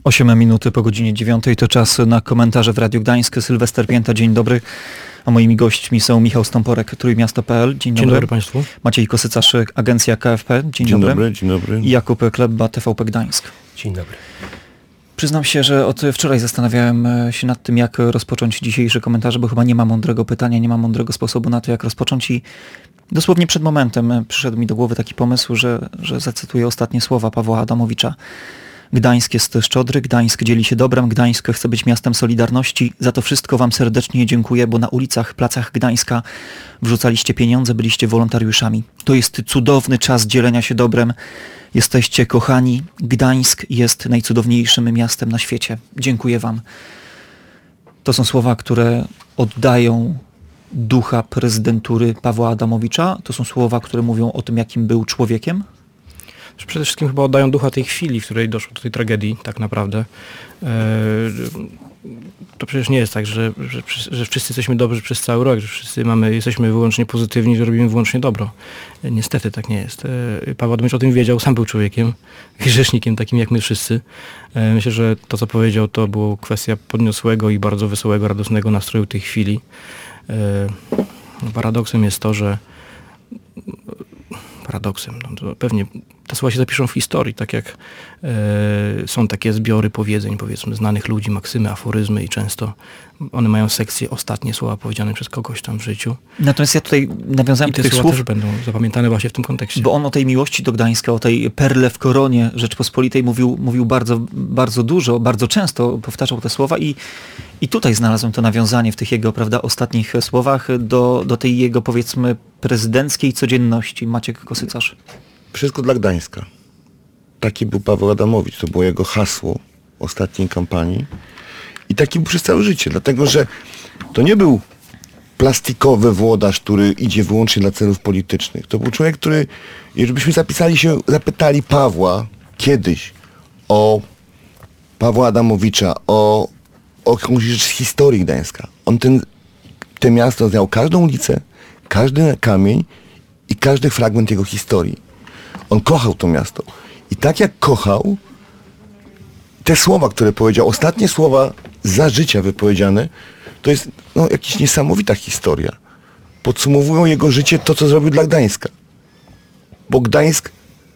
8 minuty po godzinie 9 to czas na komentarze w Radiu Gdańsk. Sylwester Pięta, dzień dobry. A moimi gośćmi są Michał Stąporek, Trójmiasto.pl. Dzień dobry. Dzień dobry Państwu. Maciej Kosycarz, Agencja KFP. Dzień Dzień dobry. dobry. Dzień dobry. I Jakub Klebba, TVP Gdańsk. Dzień dobry. Przyznam się, że od wczoraj zastanawiałem się nad tym, jak rozpocząć dzisiejsze komentarze, bo chyba nie ma mądrego pytania, nie ma mądrego sposobu na to, jak rozpocząć i dosłownie przed momentem przyszedł mi do głowy taki pomysł, że zacytuję ostatnie słowa Pawła Adamowicza. Gdańsk jest szczodry, Gdańsk dzieli się dobrem, Gdańsk chce być miastem solidarności. Za to wszystko wam serdecznie dziękuję, bo na ulicach, placach Gdańska wrzucaliście pieniądze, byliście wolontariuszami. To jest cudowny czas dzielenia się dobrem. Jesteście kochani. Gdańsk jest najcudowniejszym miastem na świecie. Dziękuję wam. To są słowa, które oddają ducha prezydentury Pawła Adamowicza. To są słowa, które mówią o tym, jakim był człowiekiem. Przede wszystkim chyba oddają ducha tej chwili, w której doszło do tej tragedii, tak naprawdę. To przecież nie jest tak, że wszyscy jesteśmy dobrzy przez cały rok, że wszyscy jesteśmy wyłącznie pozytywni, że robimy wyłącznie dobro. Niestety tak nie jest. Paweł Adamowicz o tym wiedział, sam był człowiekiem, grzesznikiem takim jak my wszyscy. Myślę, że to co powiedział to była kwestia podniosłego i bardzo wesołego, radosnego nastroju tej chwili. Paradoksem jest to, że to pewnie te słowa się zapiszą w historii, tak jak są takie zbiory powiedzeń, powiedzmy, znanych ludzi, maksymy, aforyzmy i często one mają sekcję ostatnie słowa powiedziane przez kogoś tam w życiu. Natomiast ja tutaj nawiązałem do tych słowa słów, też będą zapamiętane właśnie w tym kontekście. bo on o tej miłości do Gdańska, o tej perle w koronie Rzeczpospolitej mówił bardzo, bardzo dużo, bardzo często powtarzał te słowa i tutaj znalazłem to nawiązanie w tych jego, prawda, ostatnich słowach do tej jego, powiedzmy, prezydenckiej codzienności. Maciek Kosycarz. Wszystko dla Gdańska. Taki był Paweł Adamowicz. To było jego hasło ostatniej kampanii. I taki był przez całe życie. Dlatego, że to nie był plastikowy włodarz, który idzie wyłącznie dla celów politycznych. To był człowiek, który, jeżeli byśmy zapytali Pawła kiedyś o Pawła Adamowicza, o jakąś rzecz z historii Gdańska. On te miasto znał każdą ulicę, każdy kamień i każdy fragment jego historii. On kochał to miasto. I tak jak kochał, te słowa, które powiedział, ostatnie słowa za życia wypowiedziane, to jest jakaś niesamowita historia. Podsumowują jego życie, to co zrobił dla Gdańska. Bo Gdańsk,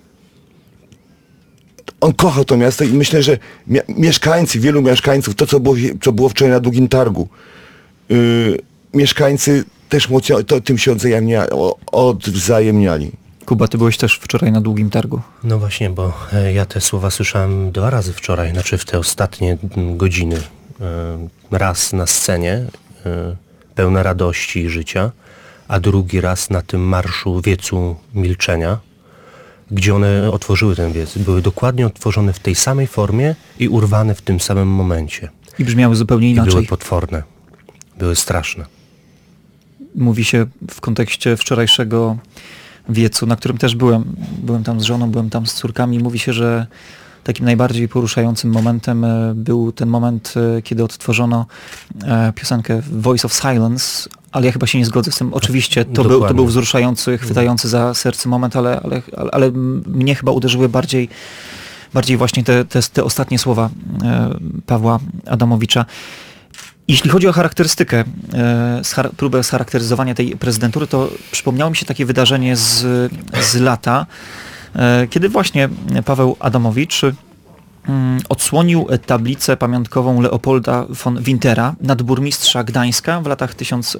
on kochał to miasto i myślę, że wielu mieszkańców, to co było wczoraj na Długim Targu, mieszkańcy też tym się odwzajemniali. Kuba, ty byłeś też wczoraj na Długim Targu. No właśnie, bo ja te słowa słyszałem 2 razy wczoraj, znaczy w te ostatnie godziny. Raz na scenie, pełna radości i życia, a drugi raz na tym marszu wiecu milczenia, gdzie one otworzyły ten wiec. Były dokładnie otworzone w tej samej formie i urwane w tym samym momencie. I brzmiały zupełnie inaczej. I były potworne. Były straszne. Mówi się w kontekście wczorajszego wiecu, na którym też byłem tam z żoną, byłem tam z córkami. Mówi się, że takim najbardziej poruszającym momentem był ten moment, kiedy odtworzono piosenkę Voice of Silence, ale ja chyba się nie zgodzę z tym. Oczywiście to był wzruszający, chwytający za serce moment, ale mnie chyba uderzyły bardziej właśnie te ostatnie słowa Pawła Adamowicza. Jeśli chodzi o charakterystykę, próbę scharakteryzowania tej prezydentury, to przypomniało mi się takie wydarzenie z lata, kiedy właśnie Paweł Adamowicz odsłonił tablicę pamiątkową Leopolda von Wintera, nadburmistrza Gdańska w latach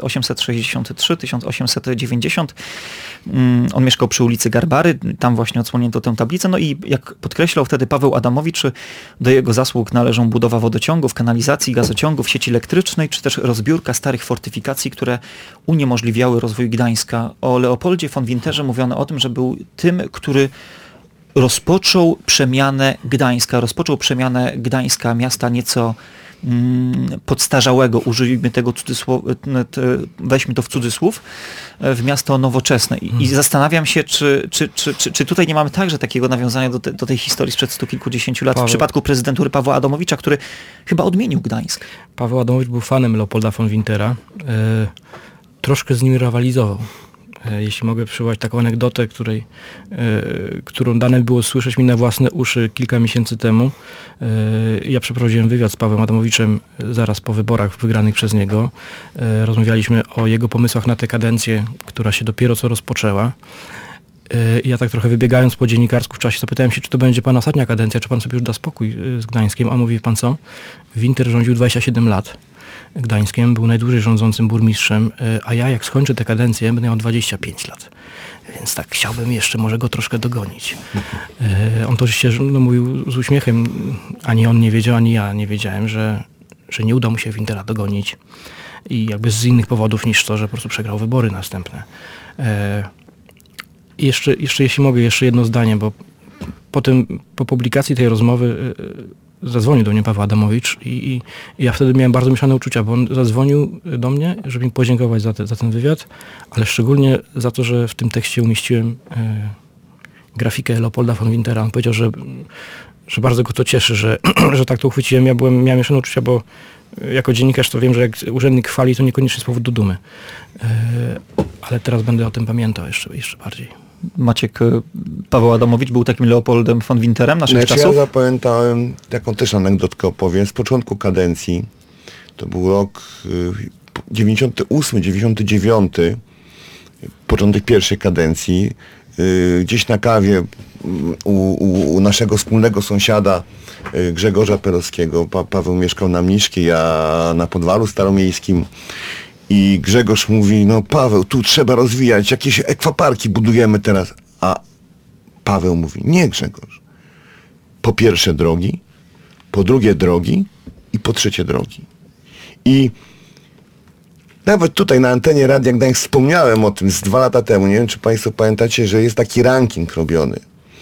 1863-1890. On mieszkał przy ulicy Garbary, tam właśnie odsłonięto tę tablicę. No i jak podkreślał wtedy Paweł Adamowicz, do jego zasług należą budowa wodociągów, kanalizacji, gazociągów, sieci elektrycznej, czy też rozbiórka starych fortyfikacji, które uniemożliwiały rozwój Gdańska. O Leopoldzie von Winterze mówiono o tym, że był tym, który rozpoczął przemianę Gdańska, miasta nieco podstarzałego, użyjmy tego weźmy to w cudzysłów, w miasto nowoczesne. I zastanawiam się, czy tutaj nie mamy także takiego nawiązania do tej historii sprzed 100 kilkudziesięciu lat w przypadku prezydentury Pawła Adamowicza, który chyba odmienił Gdańsk. Paweł Adamowicz był fanem Leopolda von Wintera. Troszkę z nim rywalizował. Jeśli mogę przywołać taką anegdotę, którą dane było słyszeć mi na własne uszy kilka miesięcy temu. Ja przeprowadziłem wywiad z Pawłem Adamowiczem zaraz po wyborach wygranych przez niego. Rozmawialiśmy o jego pomysłach na tę kadencję, która się dopiero co rozpoczęła. Ja tak trochę wybiegając po dziennikarsku w czasie zapytałem się, czy to będzie pana ostatnia kadencja, czy pan sobie już da spokój z Gdańskiem, a mówi pan co? Winter rządził 27 lat Gdańskiem, był najdłużej rządzącym burmistrzem, a ja jak skończę tę kadencję, będę miał 25 lat. Więc tak chciałbym jeszcze może go troszkę dogonić. On to oczywiście mówił z uśmiechem, ani on nie wiedział, ani ja nie wiedziałem, że nie uda mu się Wintera dogonić i jakby z innych powodów niż to, że po prostu przegrał wybory następne. I jeszcze jeśli mogę, jeszcze jedno zdanie, bo po publikacji tej rozmowy zadzwonił do mnie Paweł Adamowicz i ja wtedy miałem bardzo mieszane uczucia, bo on zadzwonił do mnie, żeby mi podziękować za ten wywiad, ale szczególnie za to, że w tym tekście umieściłem grafikę Leopolda von Wintera. On powiedział, że bardzo go to cieszy, że tak to uchwyciłem. Miałem mieszane uczucia, bo jako dziennikarz to wiem, że jak urzędnik chwali, to niekoniecznie z powodu dumy. Ale teraz będę o tym pamiętał jeszcze bardziej. Maciek, Paweł Adamowicz był takim Leopoldem von Winterem naszych czasów? Ja zapamiętałem, taką też anegdotkę opowiem, z początku kadencji, to był rok 98, 99, początek pierwszej kadencji, gdzieś na kawie u naszego wspólnego sąsiada Grzegorza Perowskiego, Paweł mieszkał na Mniszkie, ja na Podwalu Staromiejskim. I Grzegorz mówi, no Paweł, tu trzeba rozwijać, jakieś akwaparki budujemy teraz. A Paweł mówi, nie Grzegorz. Po pierwsze drogi, po drugie drogi i po trzecie drogi. I nawet tutaj na antenie Radia Gdańsk wspomniałem o tym z 2 lata temu. Nie wiem, czy państwo pamiętacie, że jest taki ranking robiony.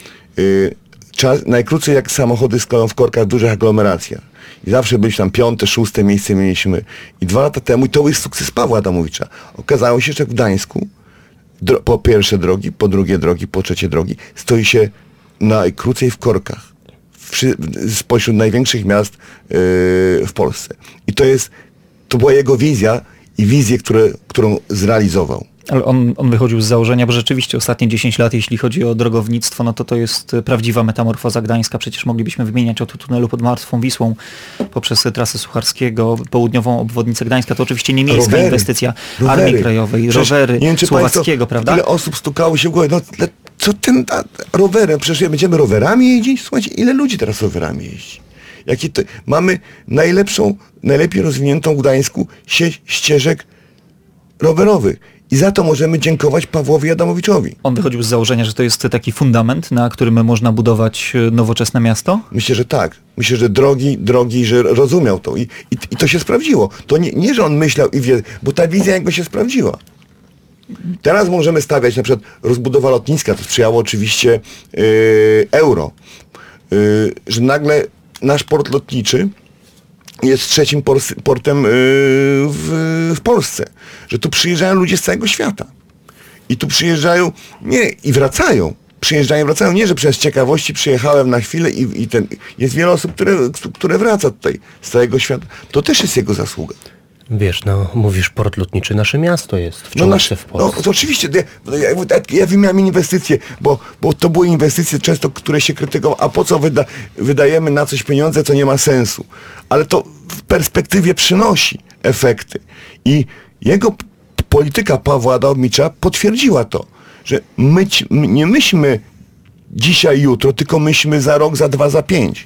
Najkrócej jak samochody stoją w korkach w dużych aglomeracjach. I zawsze byliśmy tam 5., 6. miejsce mieliśmy. I 2 lata temu, i to jest sukces Pawła Adamowicza, okazało się, że w Gdańsku po pierwsze drogi, po drugie drogi, po trzecie drogi stoi się najkrócej w korkach. Spośród największych miast w Polsce. I to była jego wizja i wizję, którą zrealizował. Ale on wychodził z założenia, bo rzeczywiście ostatnie 10 lat, jeśli chodzi o drogownictwo, no to jest prawdziwa metamorfoza Gdańska. Przecież moglibyśmy wymieniać od tunelu pod Martwą Wisłą poprzez trasę Sucharskiego, południową obwodnicę Gdańska. To oczywiście nie miejska inwestycja Armii Krajowej, rowery Słowackiego, prawda? Ile osób stukało się w głowę, co ten rowerem, przecież będziemy rowerami jeździć? Słuchajcie, ile ludzi teraz rowerami jeździ? Mamy najlepiej rozwiniętą w Gdańsku sieć ścieżek rowerowych. I za to możemy dziękować Pawłowi Adamowiczowi. On wychodził z założenia, że to jest taki fundament, na którym można budować nowoczesne miasto? Myślę, że tak. Myślę, że drogi, że rozumiał to. I to się sprawdziło. To nie, że on myślał i wie, bo ta wizja jego się sprawdziła. Teraz możemy stawiać na przykład rozbudowa lotniska, to sprzyjało oczywiście euro. Że nagle nasz port lotniczy jest 3. portem w Polsce. Że tu przyjeżdżają ludzie z całego świata. I tu przyjeżdżają, i wracają. Wracają nie, że przez ciekawości przyjechałem na chwilę jest wiele osób, które wraca tutaj z całego świata. To też jest jego zasługa. Wiesz, mówisz port lotniczy, nasze miasto jest w czołówce w Polsce. No to oczywiście, ja wymieniam inwestycje, bo to były inwestycje często, które się krytykowały, a po co wydajemy na coś pieniądze, co nie ma sensu. Ale to w perspektywie przynosi efekty. I jego polityka Pawła Adamowicza potwierdziła to, że nie myślmy dzisiaj, jutro, tylko myślmy za rok, za 2, za 5.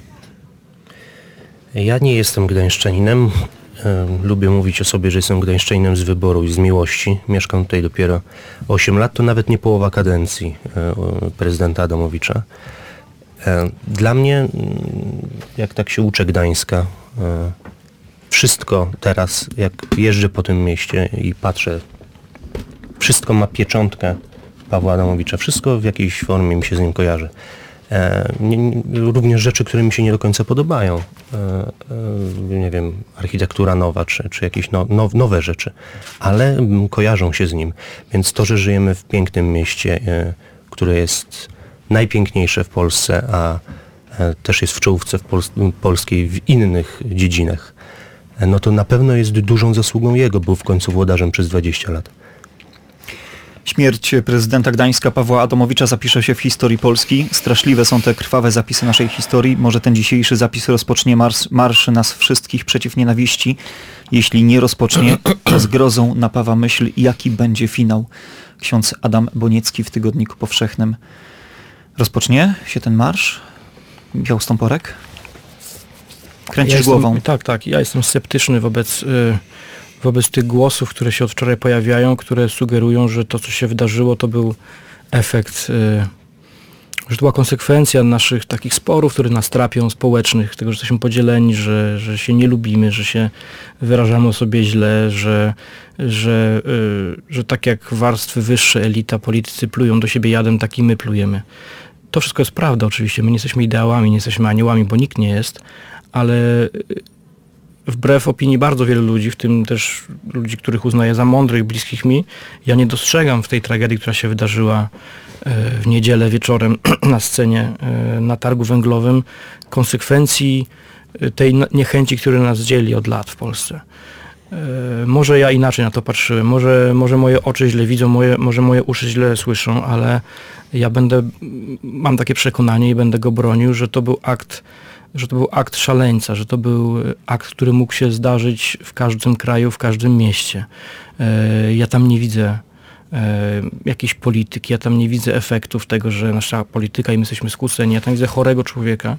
Ja nie jestem gdańszczaninem. Lubię mówić o sobie, że jestem gdańszczaninem z wyboru i z miłości. Mieszkam tutaj dopiero 8 lat, to nawet nie połowa kadencji prezydenta Adamowicza. Dla mnie, jak tak się uczę Gdańska, wszystko teraz, jak jeżdżę po tym mieście i patrzę, wszystko ma pieczątkę Pawła Adamowicza. Wszystko w jakiejś formie mi się z nim kojarzy. Również rzeczy, które mi się nie do końca podobają. Nie wiem, architektura nowa, czy jakieś nowe rzeczy, ale kojarzą się z nim. Więc to, że żyjemy w pięknym mieście, które jest najpiękniejsze w Polsce, a też jest w czołówce polskiej w innych dziedzinach, no to na pewno jest dużą zasługą jego, był w końcu włodarzem przez 20 lat. Śmierć prezydenta Gdańska Pawła Adamowicza zapisze się w historii Polski. Straszliwe są te krwawe zapisy naszej historii. Może ten dzisiejszy zapis rozpocznie marsz nas wszystkich przeciw nienawiści. Jeśli nie rozpocznie, to zgrozą napawa myśl, jaki będzie finał. Ksiądz Adam Boniecki w Tygodniku Powszechnym. Rozpocznie się ten marsz? Michał Stąporek? Kręcisz głową. Tak. Ja jestem sceptyczny wobec tych głosów, które się od wczoraj pojawiają, które sugerują, że to, co się wydarzyło, to był efekt, że to była konsekwencja naszych takich sporów, które nas trapią, społecznych, tego, że jesteśmy podzieleni, że się nie lubimy, że się wyrażamy o sobie źle, że tak jak warstwy wyższe, elita, politycy plują do siebie jadem, tak i my plujemy. To wszystko jest prawda oczywiście, my nie jesteśmy ideałami, nie jesteśmy aniołami, bo nikt nie jest, ale wbrew opinii bardzo wielu ludzi, w tym też ludzi, których uznaję za mądrych, bliskich mi, ja nie dostrzegam w tej tragedii, która się wydarzyła w niedzielę wieczorem na scenie na targu węglowym, konsekwencji tej niechęci, która nas dzieli od lat w Polsce. Może ja inaczej na to patrzyłem, może moje oczy źle widzą, może moje uszy źle słyszą, ale ja mam takie przekonanie i będę go bronił, że to był akt szaleńca, że to był akt, który mógł się zdarzyć w każdym kraju, w każdym mieście. Ja tam nie widzę jakiejś polityki, ja tam nie widzę efektów tego, że nasza polityka i my jesteśmy skłóceni. Ja tam widzę chorego człowieka,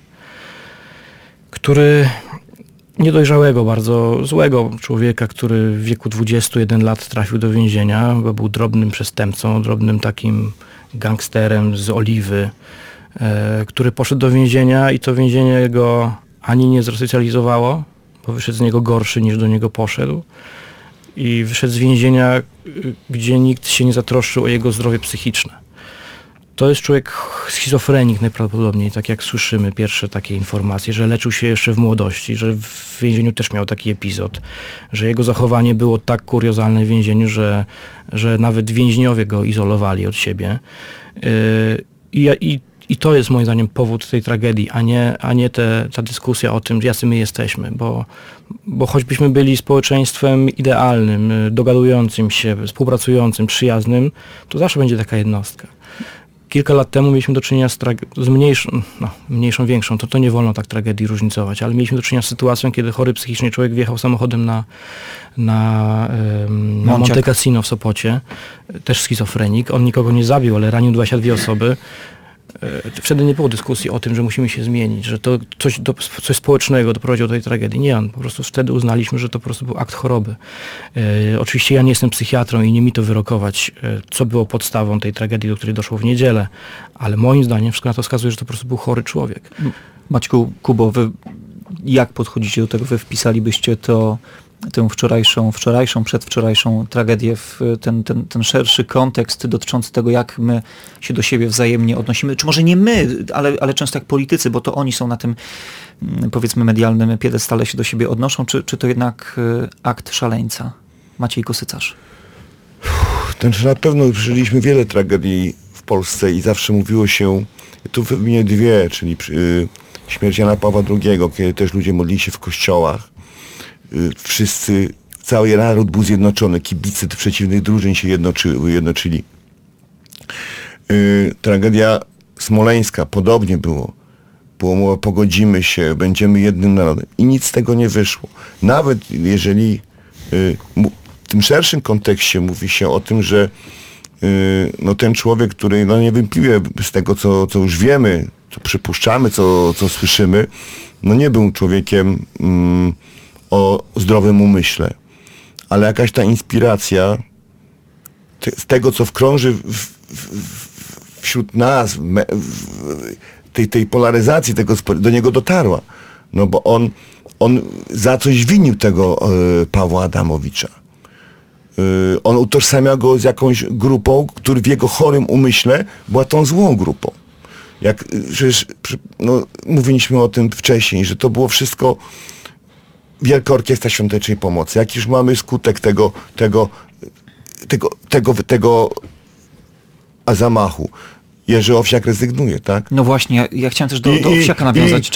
który niedojrzałego, bardzo złego człowieka, który w wieku 21 lat trafił do więzienia, bo był drobnym przestępcą, drobnym takim gangsterem z Oliwy, który poszedł do więzienia i to więzienie go ani nie zresocjalizowało, bo wyszedł z niego gorszy niż do niego poszedł i wyszedł z więzienia, gdzie nikt się nie zatroszczył o jego zdrowie psychiczne. To jest człowiek schizofrenik najprawdopodobniej, tak jak słyszymy pierwsze takie informacje, że leczył się jeszcze w młodości, że w więzieniu też miał taki epizod, że jego zachowanie było tak kuriozalne w więzieniu, że nawet więźniowie go izolowali od siebie. I to jest moim zdaniem powód tej tragedii, a nie ta dyskusja o tym, jacy my jesteśmy, bo choćbyśmy byli społeczeństwem idealnym, dogadującym się, współpracującym, przyjaznym, to zawsze będzie taka jednostka. Kilka lat temu mieliśmy do czynienia z mniejszą, większą, to nie wolno tak tragedii różnicować, ale mieliśmy do czynienia z sytuacją, kiedy chory psychicznie człowiek wjechał samochodem na Monte Cassino w Sopocie, też schizofrenik. On nikogo nie zabił, ale ranił 22 osoby. Wtedy nie było dyskusji o tym, że musimy się zmienić, że to coś społecznego doprowadziło do tej tragedii. Nie, po prostu wtedy uznaliśmy, że to po prostu był akt choroby. Oczywiście ja nie jestem psychiatrą i nie mi to wyrokować, co było podstawą tej tragedii, do której doszło w niedzielę, ale moim zdaniem wszystko na to wskazuje, że to po prostu był chory człowiek. Maćku, Kubo, wy jak podchodzicie do tego? Wy wpisalibyście tę wczorajszą, przedwczorajszą tragedię w ten szerszy kontekst dotyczący tego, jak my się do siebie wzajemnie odnosimy, czy może nie my, ale często jak politycy, bo to oni są na tym, powiedzmy, medialnym piedestale, się do siebie odnoszą, czy to jednak akt szaleńca? Maciej Kosycarz. Na pewno przeżyliśmy wiele tragedii w Polsce i zawsze mówiło się, tu wymienię dwie, czyli śmierć Jana Pawła II, kiedy też ludzie modlili się w kościołach. Wszyscy, cały naród był zjednoczony, kibice przeciwnych drużyn się jednoczyli. Tragedia smoleńska, podobnie było. Było mowa, pogodzimy się, będziemy jednym narodem. I nic z tego nie wyszło. Nawet jeżeli w tym szerszym kontekście mówi się o tym, że ten człowiek, który niewątpliwie z tego, co już wiemy, co przypuszczamy, co słyszymy, nie był człowiekiem o zdrowym umyśle. Ale jakaś ta inspiracja z tego, co krąży wśród nas, tej polaryzacji tego do niego dotarła. No bo on za coś winił tego Pawła Adamowicza. On utożsamia go z jakąś grupą, która w jego chorym umyśle była tą złą grupą. Przecież mówiliśmy o tym wcześniej, że to było wszystko Wielka Orkiestra Świątecznej Pomocy. Jak już mamy skutek tego zamachu. Jerzy Owsiak rezygnuje, tak? No właśnie, ja chciałem też do Owsiaka nawiązać.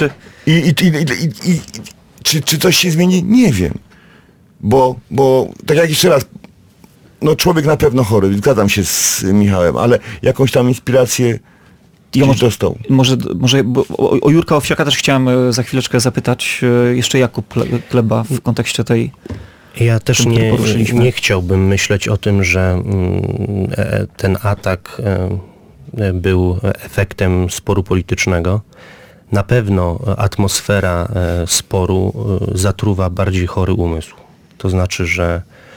Czy coś się zmieni? Nie wiem. Bo tak jak jeszcze raz no człowiek na pewno chory, zgadzam się z Michałem, ale jakąś tam inspirację Ja gdzieś dostał. Może bo o Jurka Owsiaka też chciałem za chwileczkę zapytać, jeszcze Jakub Kleba w kontekście tej... Ja też który poruszyliśmy. nie chciałbym myśleć o tym, że ten atak był efektem sporu politycznego. Na pewno atmosfera sporu zatruwa bardziej chory umysł. To znaczy, że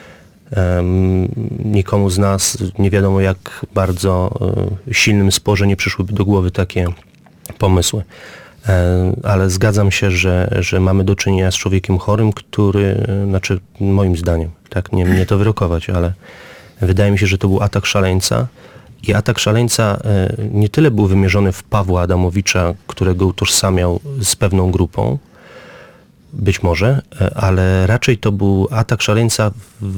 nikomu z nas nie wiadomo jak bardzo silnym sporze nie przyszłyby do głowy takie pomysły. Ale zgadzam się, że mamy do czynienia z człowiekiem chorym, który, znaczy moim zdaniem, tak, nie mnie to wyrokować, ale wydaje mi się, że to był atak szaleńca i atak szaleńca nie tyle był wymierzony w Pawła Adamowicza, którego utożsamiał z pewną grupą, być może, ale raczej to był atak szaleńca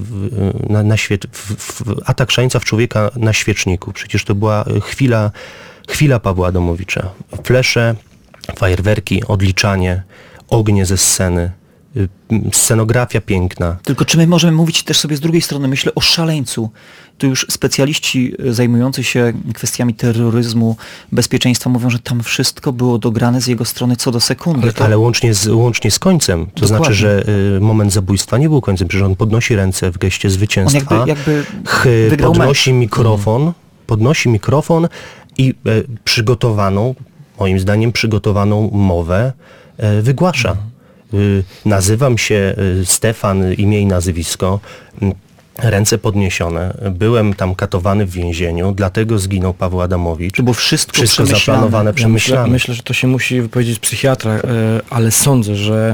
atak szaleńca w człowieka na świeczniku. Przecież to była chwila Pawła Adamowicza. Flesze, fajerwerki, odliczanie, ognie ze sceny, scenografia piękna. Tylko czy my możemy mówić też sobie z drugiej strony, myślę o szaleńcu. To już specjaliści zajmujący się kwestiami terroryzmu, bezpieczeństwa mówią, że tam wszystko było dograne z jego strony co do sekundy. Ale łącznie z końcem. To Dokładnie. znaczy, że moment zabójstwa nie był końcem. Przecież on podnosi ręce w geście zwycięstwa. On jakby wygrał podnosi mikrofon i moim zdaniem przygotowaną mowę wygłasza. Nazywam się Stefan, imię i nazwisko, ręce podniesione, byłem tam katowany w więzieniu, dlatego zginął Paweł Adamowicz. To było wszystko zaplanowane, przemyślane. Myślę, że to się musi wypowiedzieć psychiatra, ale sądzę, że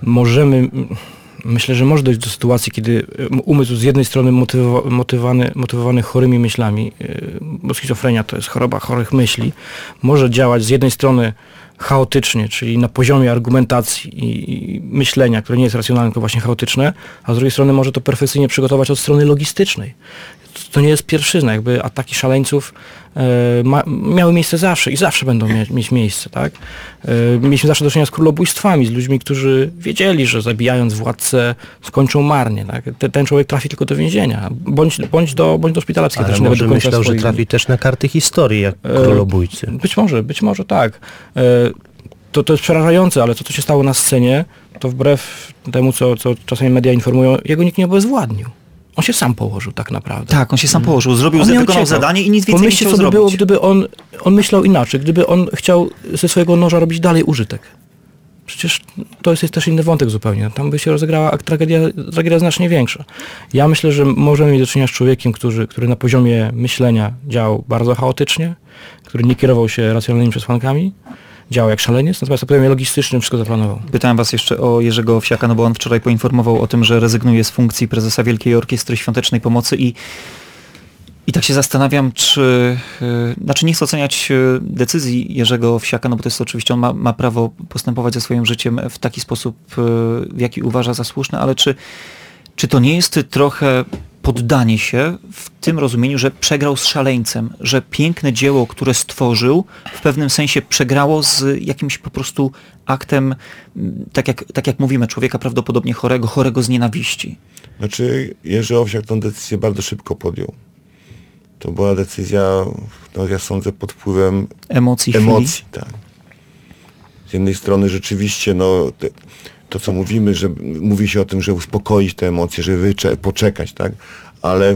myślę, że może dojść do sytuacji, kiedy umysł z jednej strony motywowany chorymi myślami, bo schizofrenia to jest choroba chorych myśli, może działać z jednej strony chaotycznie, czyli na poziomie argumentacji i myślenia, które nie jest racjonalne, tylko właśnie chaotyczne, a z drugiej strony może to perfekcyjnie przygotować od strony logistycznej. To nie jest pierwszyzna, jakby ataki szaleńców miały miejsce zawsze i zawsze będą mieć miejsce, tak? Mieliśmy zawsze do czynienia z królobójstwami, z ludźmi, którzy wiedzieli, że zabijając władcę skończą marnie, tak? Ten człowiek trafi tylko do więzienia, bądź do szpitala psychiatrycznego. Ale może myślał, że trafi też na karty historii, jak królobójcy. Być może tak. To jest przerażające, ale to, co się stało na scenie, to wbrew temu, co czasami media informują, jego nikt nie obezwładnił. On się sam położył tak naprawdę. Tak, on się sam położył, wykonał zadanie i nic więcej Pomyślcie, nie co chciał by było, zrobić. gdyby on myślał inaczej, gdyby on chciał ze swojego noża robić dalej użytek. Przecież to jest też inny wątek zupełnie. Tam by się rozegrała tragedia znacznie większa. Ja myślę, że możemy mieć do czynienia z człowiekiem, który na poziomie myślenia działał bardzo chaotycznie, który nie kierował się racjonalnymi przesłankami, działał jak szaleniec, natomiast na poziomie logistycznym wszystko zaplanował. Pytałem was jeszcze o Jerzego Owsiaka, no bo on wczoraj poinformował o tym, że rezygnuje z funkcji prezesa Wielkiej Orkiestry Świątecznej Pomocy i tak się zastanawiam, znaczy nie chcę oceniać decyzji Jerzego Owsiaka, no bo to jest oczywiście, on ma prawo postępować ze swoim życiem w taki sposób, w jaki uważa za słuszny, ale czy to nie jest trochę poddanie się w tym rozumieniu, że przegrał z szaleńcem, że piękne dzieło, które stworzył, w pewnym sensie przegrało z jakimś po prostu aktem, tak jak mówimy, człowieka prawdopodobnie chorego z nienawiści. Znaczy Jerzy Owsiak tę decyzję bardzo szybko podjął. To była decyzja, no ja sądzę, pod wpływem Emocji, tak. Z jednej strony rzeczywiście, no to co mówimy, że mówi się o tym, że uspokoić te emocje, żeby poczekać, tak? Ale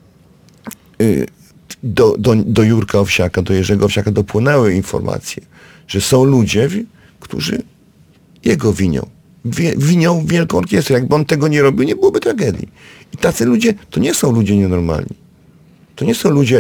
do Jurka Owsiaka, do Jerzego Owsiaka dopłynęły informacje, że są ludzie, którzy jego winią Wielką Orkiestrę. Jakby on tego nie robił, nie byłoby tragedii. I tacy ludzie, to nie są ludzie nienormalni. To nie są ludzie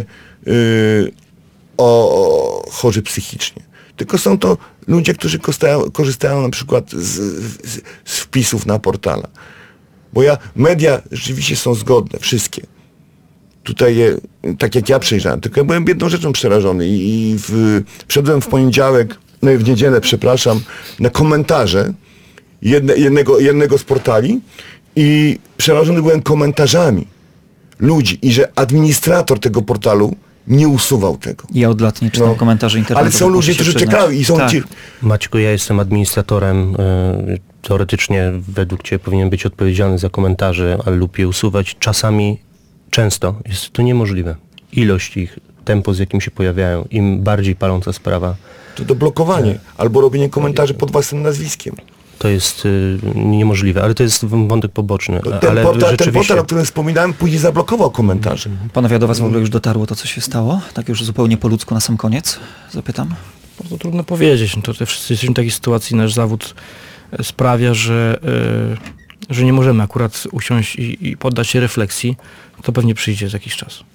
chorzy psychicznie. Tylko są to ludzie, którzy korzystają na przykład z wpisów na portala. Bo media rzeczywiście są zgodne, wszystkie. Tutaj, tak jak ja przejrzałem, tylko ja byłem jedną rzeczą przerażony wszedłem w poniedziałek, no i w niedzielę, przepraszam, na komentarze jednego z portali i przerażony byłem komentarzami ludzi i że administrator tego portalu nie usuwał tego. Ja od lat nie czytam komentarzy internetowych. Ale są ludzie, którzy czekają i są ci... Maćku, ja jestem administratorem. Teoretycznie według Ciebie powinien być odpowiedzialny za komentarze, ale lub je usuwać. Czasami często jest to niemożliwe. Ilość ich, tempo, z jakim się pojawiają, im bardziej paląca sprawa, To doblokowanie, albo robienie komentarzy pod własnym nazwiskiem. to jest niemożliwe, ale to jest wątek poboczny. Ten portal, o którym wspominałem, później zablokował komentarze. Panowie, do was w ogóle już dotarło to, co się stało? Tak już zupełnie po ludzku na sam koniec zapytam. Bardzo trudno powiedzieć. No to wszyscy jesteśmy w takiej sytuacji, nasz zawód sprawia, że nie możemy akurat usiąść i poddać się refleksji. To pewnie przyjdzie za jakiś czas.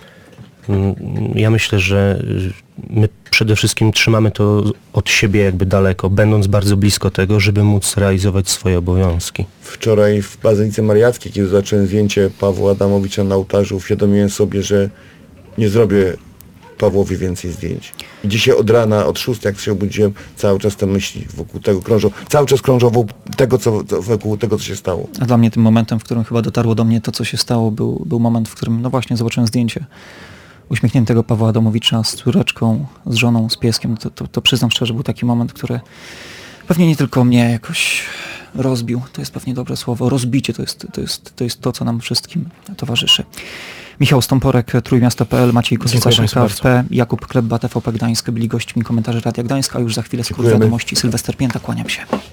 Ja myślę, że my przede wszystkim trzymamy to od siebie jakby daleko, będąc bardzo blisko tego, żeby móc realizować swoje obowiązki. Wczoraj w Bazylice Mariackiej, kiedy zobaczyłem zdjęcie Pawła Adamowicza na ołtarzu, uświadomiłem sobie, że nie zrobię Pawłowi więcej zdjęć. I dzisiaj od rana, od 6, jak się obudziłem, cały czas te myśli wokół tego krążą. Cały czas krążą wokół tego, co się stało. A dla mnie tym momentem, w którym chyba dotarło do mnie to, co się stało, był moment, w którym no właśnie zobaczyłem zdjęcie uśmiechniętego Pawła Adamowicza z córeczką, z żoną, z pieskiem. To przyznam szczerze, był taki moment, który pewnie nie tylko mnie jakoś rozbił. To jest pewnie dobre słowo. Rozbicie to jest to, co nam wszystkim towarzyszy. Michał Stąporek, Trójmiasto.pl, Maciej Kosyca, KFP, Jakub Klebba, TVP Gdańsk byli gośćmi komentarzy Radia Gdańska, a już za chwilę skrót wiadomości. Sylwester Pięta, kłaniam się.